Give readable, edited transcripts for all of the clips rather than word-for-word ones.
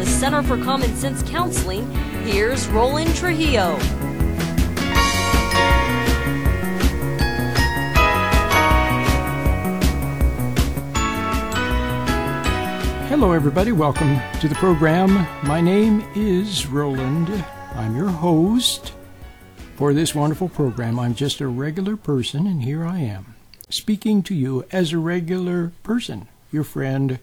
Center for Common Sense Counseling, here's Roland Trujillo. Hello everybody, welcome to the program. My name is Roland. I'm your host for this wonderful program. I'm just a regular person, and here I am, speaking to you as a regular person, your friend,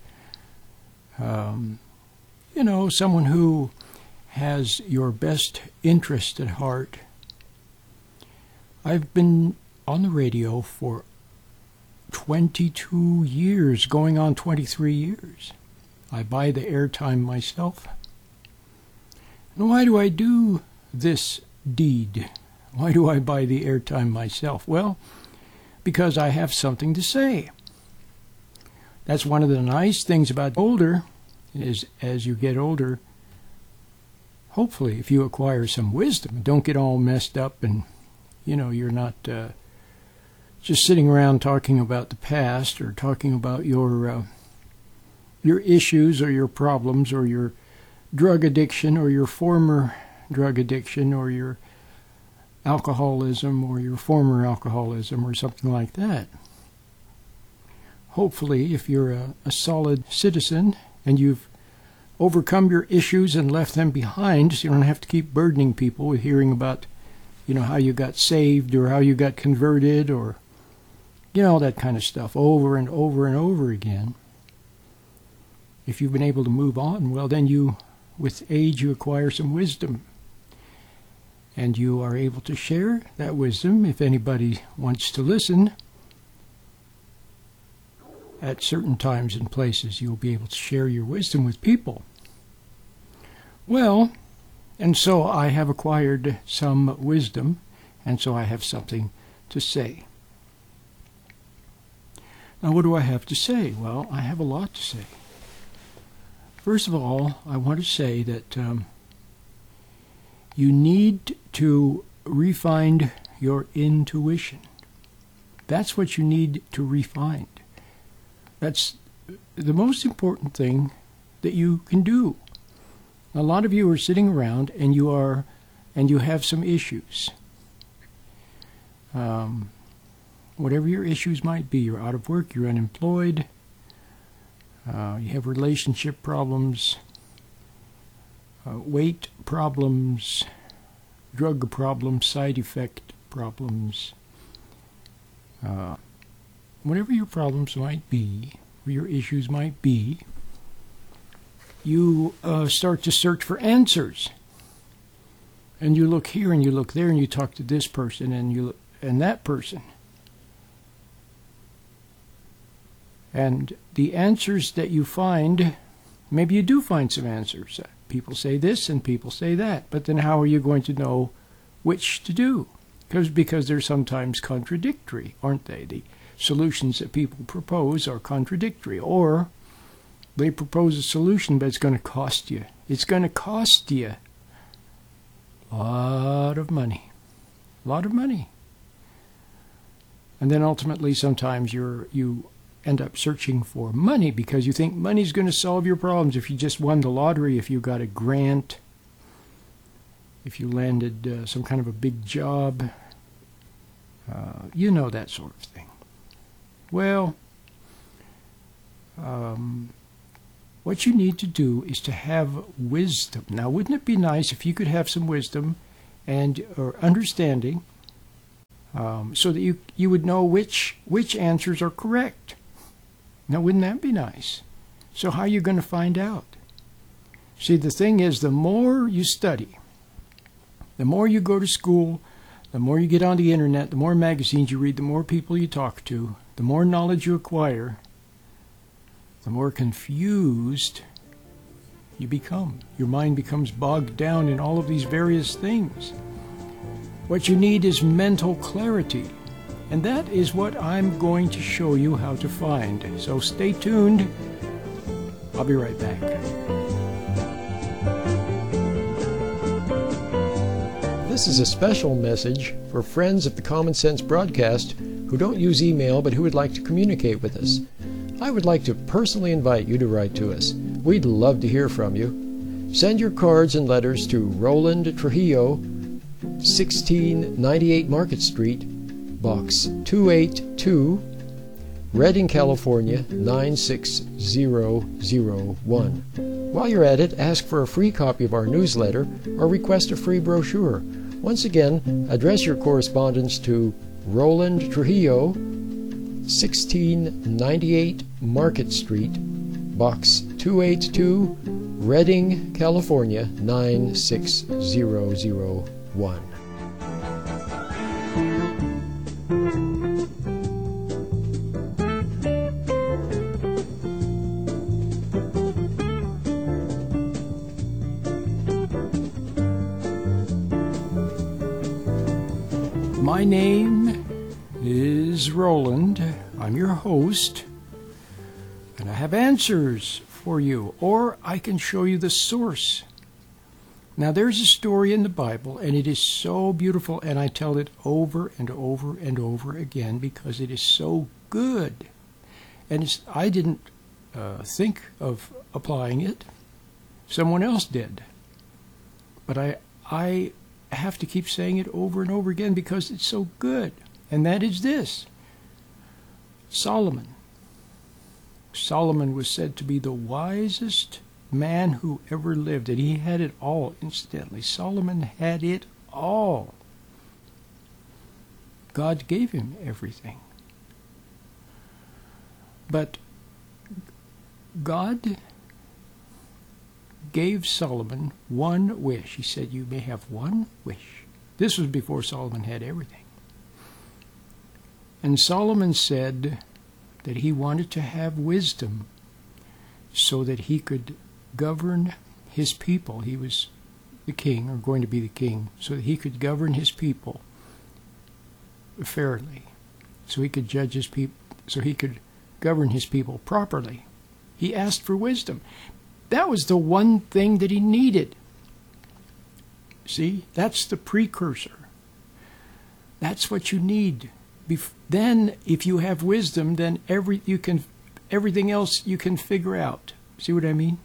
someone who has your best interest at heart. I've been on the radio for 22 years, going on 23 years. I buy the airtime myself. And why do I do this deed? Why do I buy the airtime myself? Well, because I have something to say. That's one of the nice things about older, is as you get older, hopefully if you acquire some wisdom, don't get all messed up and, you're not just sitting around talking about the past or talking about your issues or your problems or your drug addiction or your former drug addiction or your alcoholism or your former alcoholism or something like that. Hopefully, if you're a solid citizen and you've overcome your issues and left them behind, so you don't have to keep burdening people with hearing about, how you got saved or how you got converted or, that kind of stuff over and over and over again. If you've been able to move on, well, then with age, you acquire some wisdom. And you are able to share that wisdom if anybody wants to listen. At certain times and places, you'll be able to share your wisdom with people. Well, and so I have acquired some wisdom, and so I have something to say. Now, what do I have to say? Well, I have a lot to say. First of all, I want to say that you need to refine your intuition. That's what you need to refine. That's the most important thing that you can do. A lot of you are sitting around and you have some issues. Whatever your issues might be, you're out of work, you're unemployed, you have relationship problems, weight problems, drug problems, side effect problems. Whatever your problems might be, or your issues might be, you start to search for answers. And you look here and you look there and you talk to this person and that person. And the answers that you find, maybe you do find some answers. People say this and people say that. But then how are you going to know which to do? Because they're sometimes contradictory, aren't they? The solutions that people propose are contradictory. Or they propose a solution, but it's going to cost you. It's going to cost you a lot of money. A lot of money. And then ultimately sometimes you end up searching for money because you think money's going to solve your problems. If you just won the lottery, if you got a grant, if you landed some kind of a big job, that sort of thing. Well, what you need to do is to have wisdom. Now, wouldn't it be nice if you could have some wisdom or understanding so that you would know which answers are correct? Now, wouldn't that be nice? So how are you going to find out? See, the thing is, the more you study, the more you go to school, the more you get on the internet, the more magazines you read, the more people you talk to, the more knowledge you acquire, the more confused you become. Your mind becomes bogged down in all of these various things. What you need is mental clarity. And that is what I'm going to show you how to find. So stay tuned. I'll be right back. This is a special message for friends of the Common Sense broadcast who don't use email but who would like to communicate with us. I would like to personally invite you to write to us. We'd love to hear from you. Send your cards and letters to Roland Trujillo, 1698 Market Street, Box 282, Redding, California 96001. While you're at it, ask for a free copy of our newsletter or request a free brochure. Once again, address your correspondence to Roland Trujillo, 1698 Market Street, Box 282, Redding, California 96001. My name is Roland. I'm your host, and I have answers for you, or I can show you the source. Now, there's a story in the Bible, and it is so beautiful, and I tell it over and over and over again because it is so good. And I didn't think of applying it. Someone else did. But I have to keep saying it over and over again because it's so good. And that is this. Solomon. Solomon was said to be the wisest man who ever lived, and he had it all, incidentally. Solomon had it all. God gave him everything. But God gave Solomon one wish. He said, "You may have one wish." This was before Solomon had everything. And Solomon said that he wanted to have wisdom so that he could govern his people. He was the king, or going to be the king, so that he could govern his people fairly, so he could judge his people, so he could govern his people properly. He asked for wisdom. That was the one thing that he needed. See, that's the precursor. That's what you need. Then, if you have wisdom, then everything else you can figure out. See what I mean?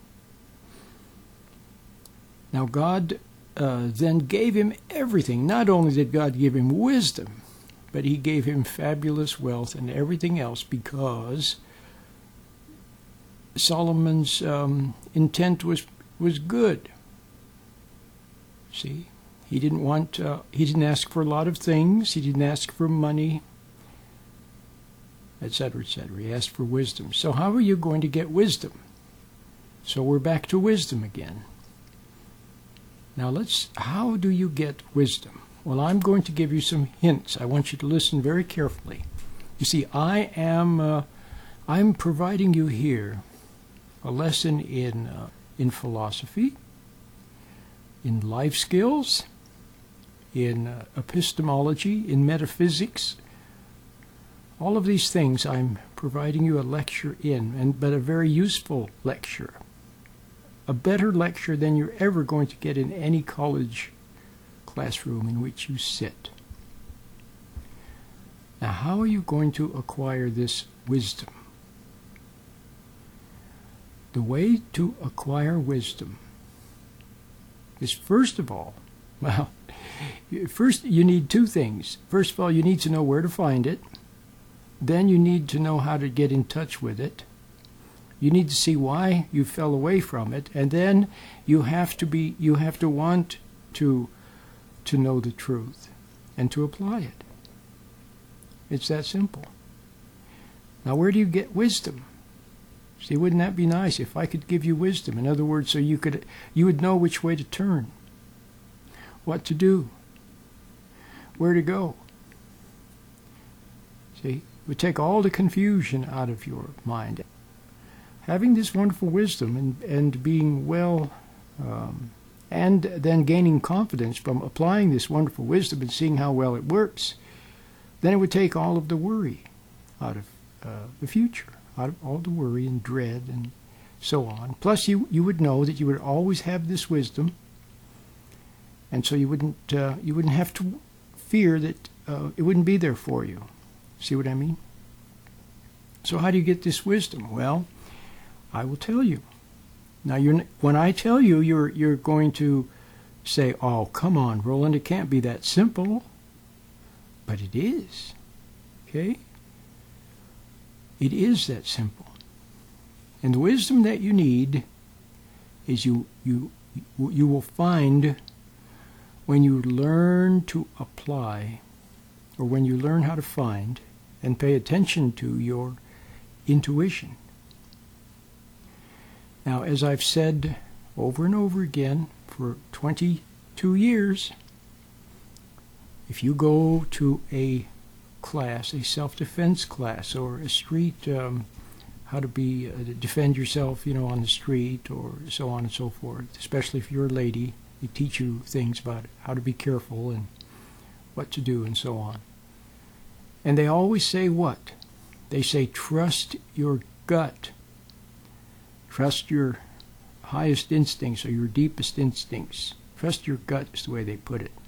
Now, God then gave him everything. Not only did God give him wisdom, but he gave him fabulous wealth and everything else, because Solomon's intent was good. See, he didn't ask for a lot of things. He didn't ask for money, etc., etc. He asked for wisdom. So how are you going to get wisdom? So we're back to wisdom again. Now how do you get wisdom? Well, I'm going to give you some hints. I want you to listen very carefully. You see, I'm providing you here a lesson in philosophy, in life skills, in epistemology, in metaphysics. All of these things I'm providing you a lecture in, but a very useful lecture. A better lecture than you're ever going to get in any college classroom in which you sit. Now, how are you going to acquire this wisdom? The way to acquire wisdom is, first of all, first you need two things. First of all, you need to know where to find it. Then you need to know how to get in touch with it. You need to see why you fell away from it, and then you have to want to know the truth and to apply it. It's that simple. Now, where do you get wisdom? See, wouldn't that be nice if I could give you wisdom? In other words, so you would know which way to turn, what to do, where to go. See, it would take all the confusion out of your mind. Having this wonderful wisdom and being well, and then gaining confidence from applying this wonderful wisdom and seeing how well it works, then it would take all of the worry out of the future, out of all the worry and dread and so on. Plus, you would know that you would always have this wisdom, and so you wouldn't have to fear that it wouldn't be there for you. See what I mean? So how do you get this wisdom? Well, I will tell you. Now, when I tell you, you're going to say, "Oh, come on, Roland, it can't be that simple." But it is. Okay? It is that simple. And the wisdom that you need is you will find when you learn to apply, or when you learn how to find and pay attention to your intuition. Now, as I've said over and over again for 22 years, if you go to a class, a self-defense class, or a street, how to defend yourself, on the street, or so on and so forth, especially if you're a lady, they teach you things about how to be careful and what to do and so on. And they always say what? They say, trust your gut. Trust your highest instincts or your deepest instincts. Trust your gut is the way they put it.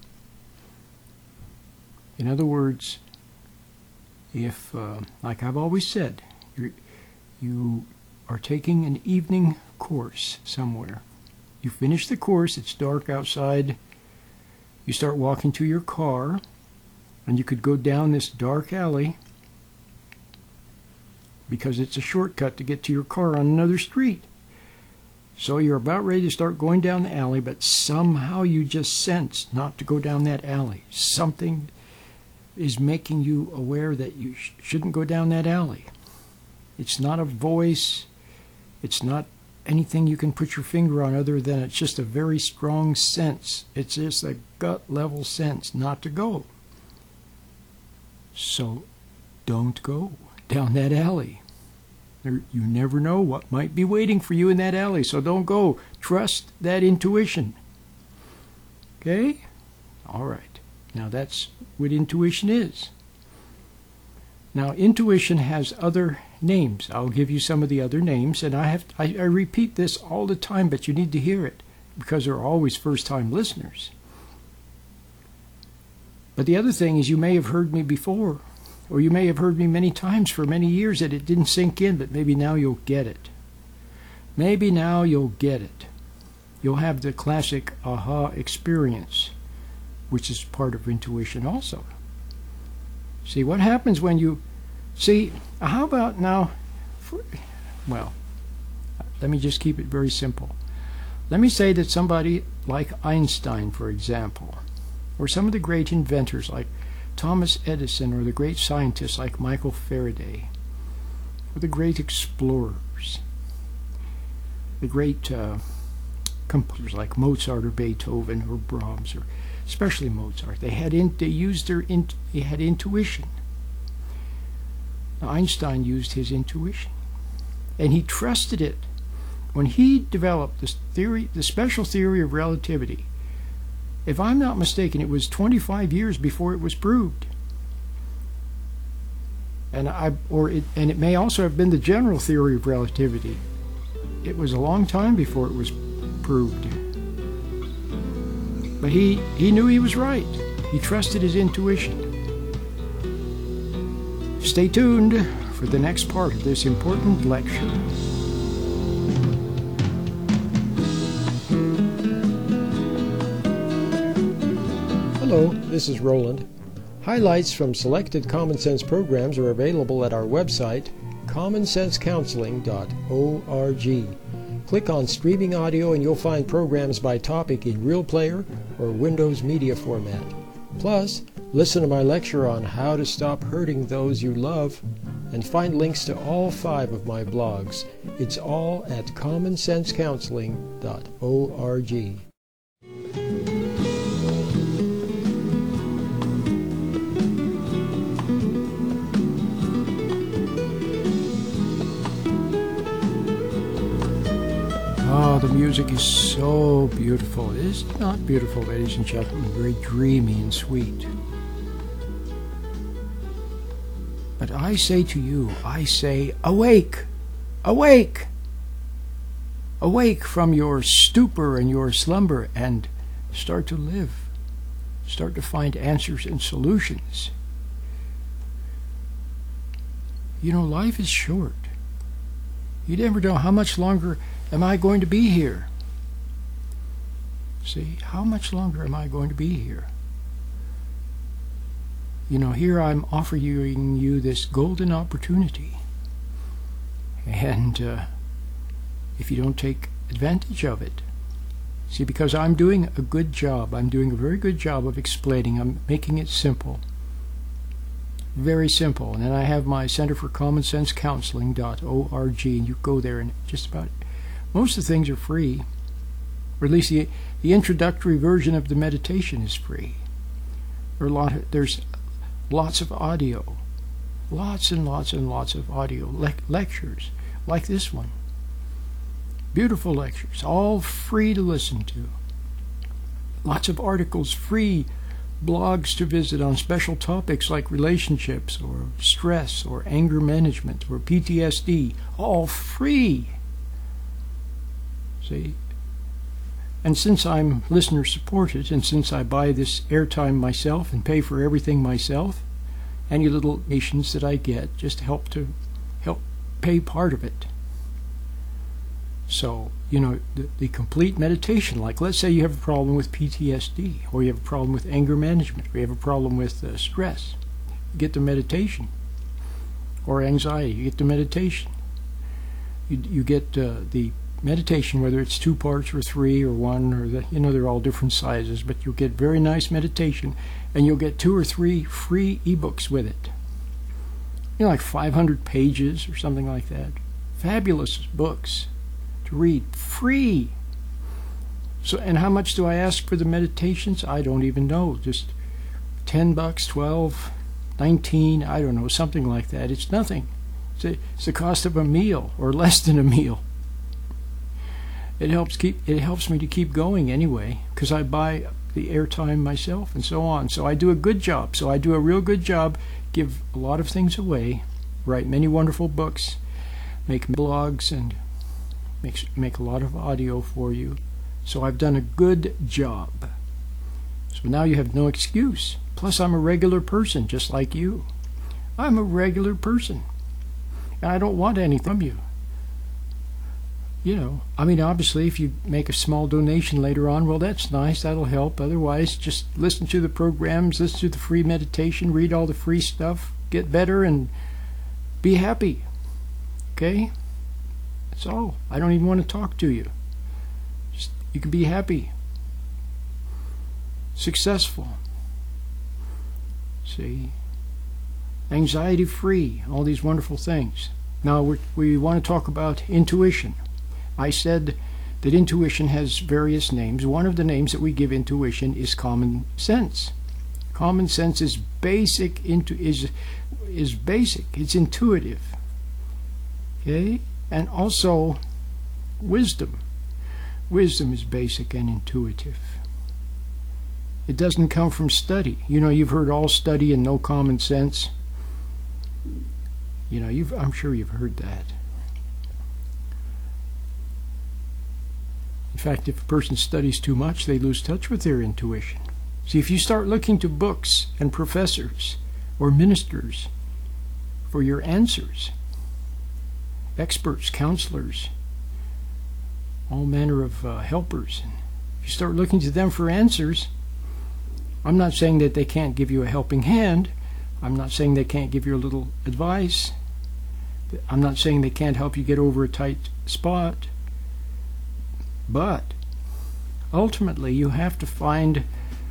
In other words, if, like I've always said, you are taking an evening course somewhere. You finish the course, it's dark outside, you start walking to your car, and you could go down this dark alley because it's a shortcut to get to your car on another street. So you're about ready to start going down the alley, but somehow you just sense not to go down that alley. Something is making you aware that you shouldn't go down that alley. It's not a voice. It's not anything you can put your finger on other than it's just a very strong sense. It's just a gut level sense not to go. So don't go down that alley. You never know what might be waiting for you in that alley, so don't go. Trust that intuition. Okay? All right. Now that's what intuition is. Now intuition has other names. I'll give you some of the other names, and I repeat this all the time, but you need to hear it because there are always first-time listeners. But the other thing is you may have heard me before, or you may have heard me many times for many years that it didn't sink in, but maybe now you'll get it. Maybe now you'll get it. You'll have the classic aha experience, which is part of intuition also. See, what happens when you... See, how about now... Well, let me just keep it very simple. Let me say that somebody like Einstein, for example, or some of the great inventors like Thomas Edison, or the great scientists like Michael Faraday, or the great explorers, the great composers like Mozart or Beethoven or Brahms, or especially Mozart. They had intuition. Now, Einstein used his intuition, and he trusted it. When he developed this theory, the special theory of relativity, if I'm not mistaken, it was 25 years before it was proved. And it may also have been the general theory of relativity. It was a long time before it was proved. But he knew he was right. He trusted his intuition. Stay tuned for the next part of this important lecture. Hello, this is Roland. Highlights from selected Common Sense programs are available at our website, commonsensecounseling.org. Click on Streaming Audio and you'll find programs by topic in Real Player or Windows Media format. Plus, listen to my lecture on how to stop hurting those you love and find links to all 5 of my blogs. It's all at commonsensecounseling.org. Oh, the music is so beautiful. It is not beautiful, ladies and gentlemen, very dreamy and sweet. But I say to you, I say, awake! Awake! Awake from your stupor and your slumber and start to live. Start to find answers and solutions. You know, life is short. You never know how much longer am I going to be here? See, how much longer am I going to be here? You know, here I'm offering you this golden opportunity. And if you don't take advantage of it, see, because I'm doing a good job, I'm doing a very good job of explaining, I'm making it simple. Very simple. And then I have my Center for Common Sense Counseling.org, and you go there and just about most of the things are free. Or at least the introductory version of the meditation is free. There's lots of audio. Lots and lots and lots of audio lectures like this one. Beautiful lectures, all free to listen to. Lots of articles, free blogs to visit on special topics like relationships or stress or anger management or PTSD, all free. See? And since I'm listener supported, and since I buy this airtime myself and pay for everything myself, any little donations that I get just help pay part of it. So, you know, the complete meditation, like let's say you have a problem with PTSD, or you have a problem with anger management, or you have a problem with stress, you get the meditation. Or anxiety, you get the meditation. You get the meditation, whether it's 2 parts or 3 or 1, or they're all different sizes, but you'll get very nice meditation, and you'll get 2 or 3 free ebooks with it. You know, like 500 pages or something like that. Fabulous books to read, free. So, and how much do I ask for the meditations? I don't even know. Just $10, $12, $19, I don't know, something like that. It's nothing. It's the cost of a meal, or less than a meal. It helps me to keep going anyway, because I buy the airtime myself and so on. So I do a good job. So I do a real good job, give a lot of things away, write many wonderful books, make blogs, and make a lot of audio for you. So I've done a good job. So now you have no excuse. Plus I'm a regular person, just like you. I'm a regular person. And I don't want anything from you. You know, I mean, obviously, if you make a small donation later on, well, that's nice. That'll help. Otherwise, just listen to the programs, listen to the free meditation, read all the free stuff, get better, and be happy. Okay? That's all. I don't even want to talk to you. Just, you can be happy, successful. See? Anxiety-free, all these wonderful things. Now, we want to talk about intuition. I said that intuition has various names. One of the names that we give intuition is common sense. Common sense is basic. Is basic. It's intuitive. Okay, and also wisdom. Wisdom is basic and intuitive. It doesn't come from study. You know, you've heard all study and no common sense. You know, I'm sure you've heard that. In fact, if a person studies too much, they lose touch with their intuition. See, if you start looking to books and professors or ministers for your answers, experts, counselors, all manner of helpers, and if you start looking to them for answers, I'm not saying that they can't give you a helping hand. I'm not saying they can't give you a little advice. I'm not saying they can't help you get over a tight spot. But ultimately, you have to find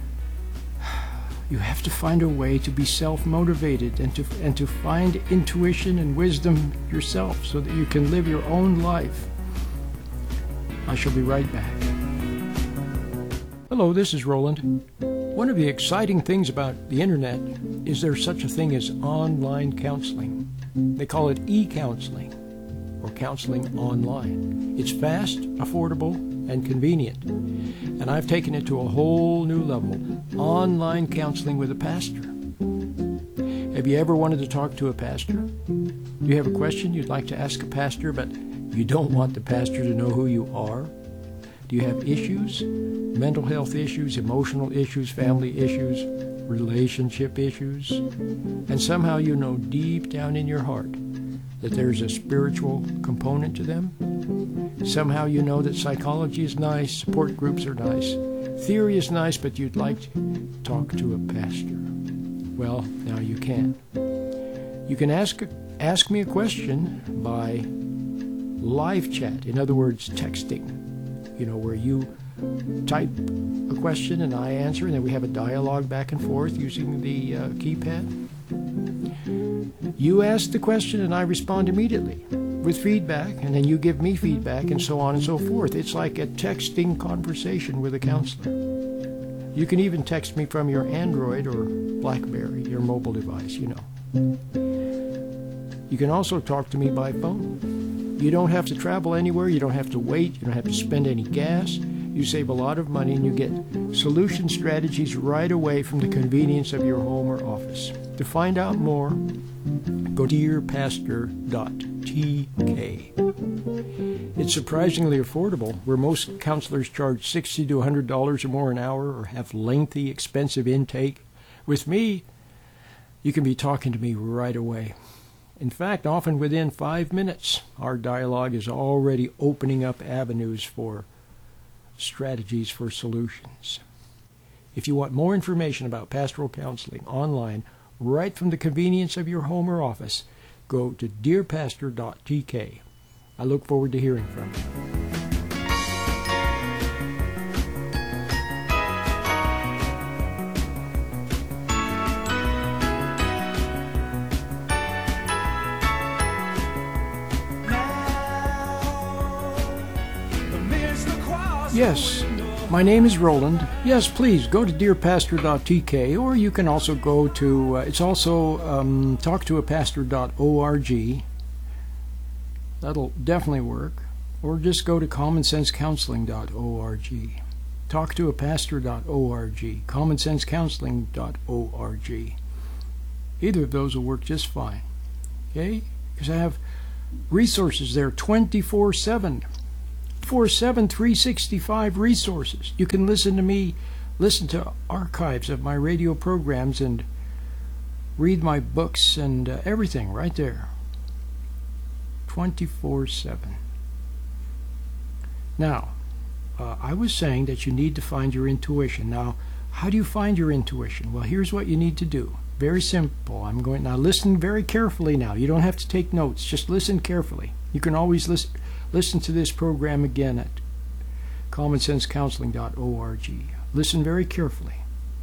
a way to be self-motivated and to find intuition and wisdom yourself, so that you can live your own life. I shall be right back. Hello, this is Roland. One of the exciting things about the internet is there's such a thing as online counseling. They call it e-counseling, or counseling online. It's fast, affordable, and convenient. And I've taken it to a whole new level. Online counseling with a pastor. Have you ever wanted to talk to a pastor? Do you have a question you'd like to ask a pastor, but you don't want the pastor to know who you are? Do you have issues? Mental health issues, emotional issues, family issues, relationship issues? And somehow you know deep down in your heart that there's a spiritual component to them? Somehow you know that psychology is nice, support groups are nice, theory is nice, but you'd like to talk to a pastor. Well, now you can. You can ask me a question by live chat. In other words, texting. Where you type a question and I answer, and then we have a dialogue back and forth using the keypad. You ask the question and I respond immediately with feedback, and then you give me feedback, and so on and so forth. It's like a texting conversation with a counselor. You can even text me from your Android or BlackBerry, your mobile device, You can also talk to me by phone. You don't have to travel anywhere. You don't have to wait. You don't have to spend any gas. You save a lot of money, and you get solution strategies right away from the convenience of your home or office. To find out more, go to dearpastor.tk. It's surprisingly affordable, where most counselors charge $60 to $100 or more an hour or have lengthy, expensive intake. With me, you can be talking to me right away. In fact, often within 5 minutes, our dialogue is already opening up avenues for strategies for solutions. If you want more information about pastoral counseling online, right from the convenience of your home or office, go to dearpastor.tk. I look forward to hearing from you. Yes, my name is Roland. Yes, please go to dearpastor.tk, or you can also go to, it's also talktoapastor.org. That'll definitely work. Or just go to commonsensecounseling.org. Talktoapastor.org. Commonsensecounseling.org. Either of those will work just fine. Okay? Because I have resources there 24/7. 365 resources. You can listen to me, listen to archives of my radio programs, and read my books and everything right there. 24/7. Now, I was saying that you need to find your intuition. Now, how do you find your intuition? Well, here's what you need to do. Very simple. Now listen very carefully now. You don't have to take notes. Just listen carefully. You can always listen to this program again at commonsensecounseling.org. Listen very carefully.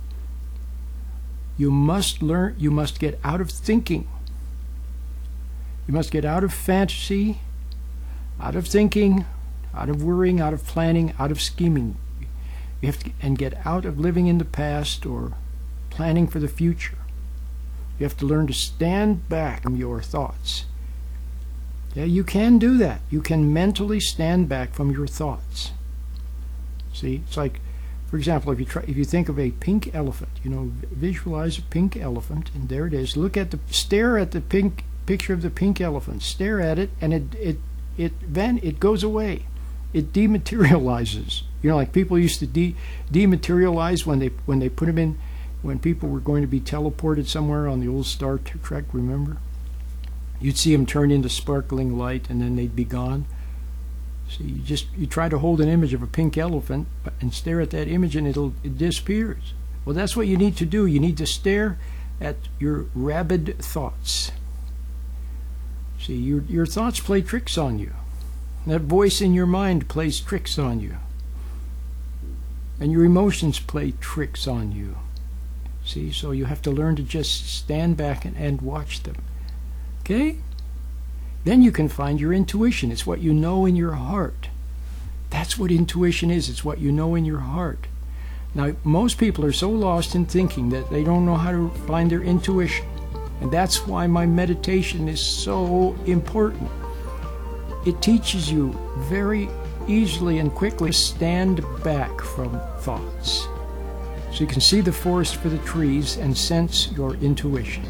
You must get out of thinking. You must get out of fantasy, out of thinking, out of worrying, out of planning, out of scheming. You have to, and get out of living in the past or planning for the future. You have to learn to stand back from your thoughts. Yeah, you can do that. You can mentally stand back from your thoughts. See, it's like, for example, if you think of a pink elephant, visualize a pink elephant, and there it is. Stare at the pink picture of the pink elephant. Stare at it, and then it goes away. It dematerializes. Like people used to dematerialize when they put them in, when people were going to be teleported somewhere on the old Star Trek. Remember? You'd see them turn into sparkling light, and then they'd be gone. So you try to hold an image of a pink elephant and stare at that image, and it disappears. Well, that's what you need to do. You need to stare at your rabid thoughts. See, your thoughts play tricks on you. That voice in your mind plays tricks on you. And your emotions play tricks on you. See, so you have to learn to just stand back and watch them. Okay? Then you can find your intuition. It's what you know in your heart. That's what intuition is. It's what you know in your heart. Now, most people are so lost in thinking that they don't know how to find their intuition. And that's why my meditation is so important. It teaches you very easily and quickly to stand back from thoughts. So you can see the forest for the trees and sense your intuition.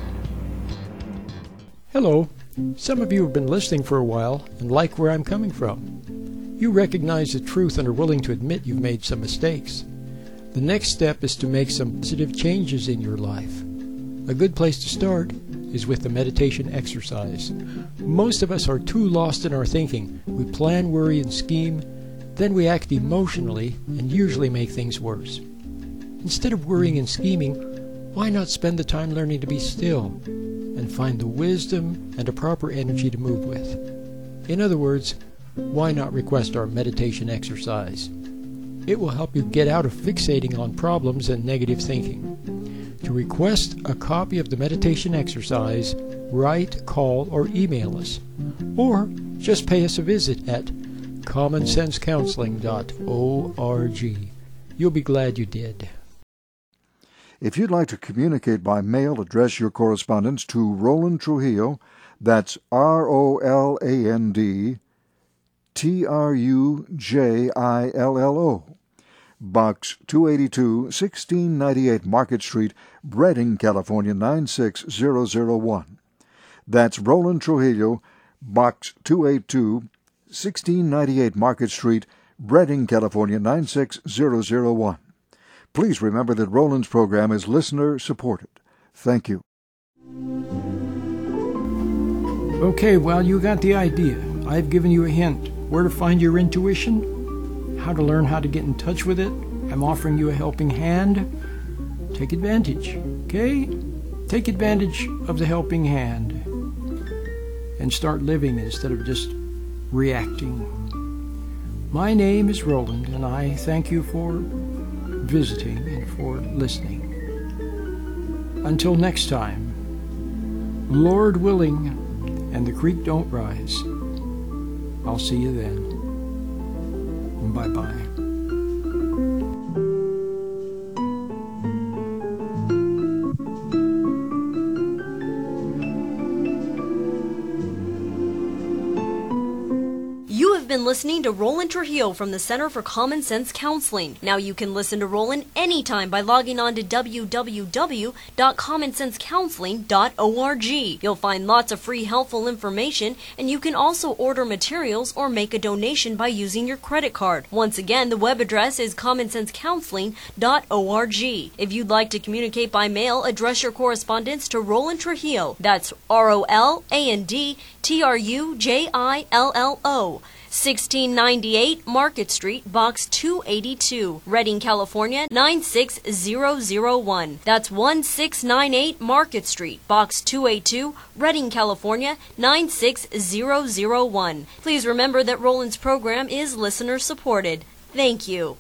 Hello. Some of you have been listening for a while and like where I'm coming from. You recognize the truth and are willing to admit you've made some mistakes. The next step is to make some positive changes in your life. A good place to start is with the meditation exercise. Most of us are too lost in our thinking. We plan, worry, and scheme, then we act emotionally and usually make things worse. Instead of worrying and scheming, why not spend the time learning to be still and find the wisdom and a proper energy to move with? In other words, why not request our meditation exercise? It will help you get out of fixating on problems and negative thinking. To request a copy of the meditation exercise, write, call, or email us. Or just pay us a visit at commonsensecounseling.org. You'll be glad you did. If you'd like to communicate by mail, address your correspondence to Roland Trujillo. That's ROLAND TRUJILLO. Box 282, 1698 Market Street, Redding, California 96001. That's Roland Trujillo, Box 282, 1698 Market Street, Redding, California 96001. Please remember that Roland's program is listener-supported. Thank you. Okay, well, you got the idea. I've given you a hint. Where to find your intuition, how to learn how to get in touch with it. I'm offering you a helping hand. Take advantage, okay? Take advantage of the helping hand and start living instead of just reacting. My name is Roland, and I thank you for visiting and for listening. Until next time, Lord willing, and the creek don't rise, I'll see you then. Bye-bye. You have been listening to Roland Trujillo from the Center for Common Sense Counseling. Now you can listen to Roland anytime by logging on to www.commonsensecounseling.org. You'll find lots of free helpful information, and you can also order materials or make a donation by using your credit card. Once again, the web address is commonsensecounseling.org. If you'd like to communicate by mail, address your correspondence to Roland Trujillo. That's ROLAND TRUJILLO, 1698 Market Street, Box 282, Redding, California 96001. That's 1698 Market Street, Box 282, Redding, California 96001. Please remember that Roland's program is listener supported. Thank you.